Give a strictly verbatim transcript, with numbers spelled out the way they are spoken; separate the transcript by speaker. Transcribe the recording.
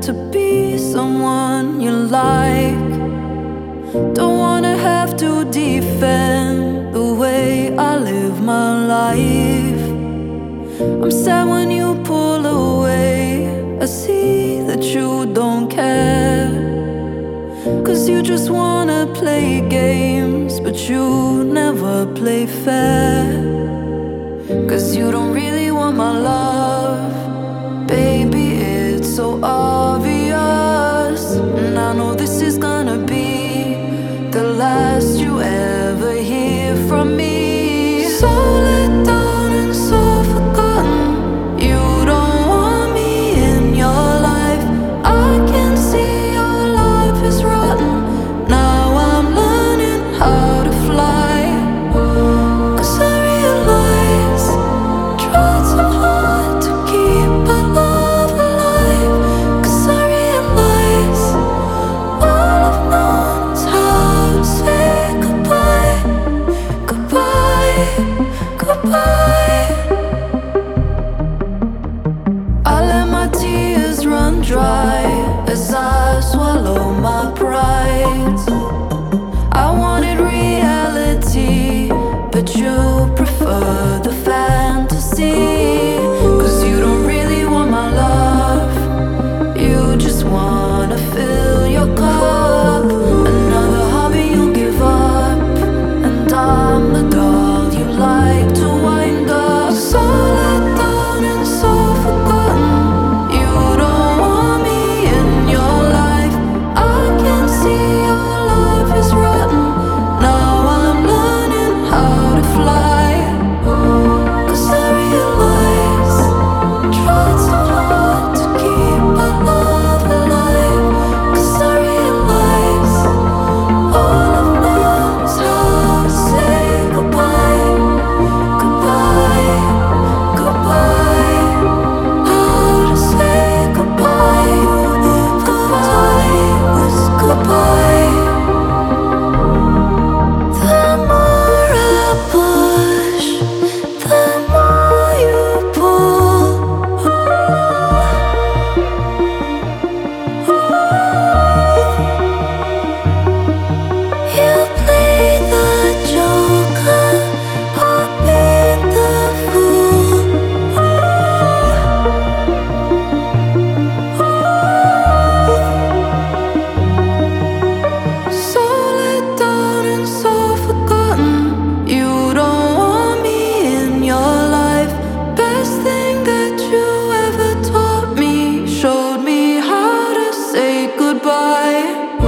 Speaker 1: to be someone you like. Don't wanna have to defend the way I live my life. I'm sad when you pull away. I see that you don't care, 'cause you just wanna play games, but you never play fair. 'Cause you don't really want my love, baby, it's so obvious. And I know this is gonna be the last you ever hear from me. So let down and so forgotten, you don't want me in your life. I can see your life is rotten. Now I'm learning how to fly, 'cause I realize tried so hard to keep our love alive. 'Cause I realize all I've known is how to say goodbye, goodbye, goodbye. I let my tears run dry as I swallow my pride. I wanted reality, but you prefer the fantasy. 'Cause you don't really want my love, you just wanna fill your cup. Another hobby you give up, and I'm the doll you like to wind up. So let down and so forgotten, you don't want me in your life. I can see your life is rotten. Now I'm learning how to fly, 'cause I realize tried so hard to keep our love alive. 'Cause I realize all I've known is how to say goodbye, goodbye, goodbye. How to say goodbye, goodbye, goodbye. The more I push, the more you pull. You play the joker, hoping the fool. So let down and so forgotten, you don't want me in your life. Best thing that you ever taught me, showed me how to say goodbye.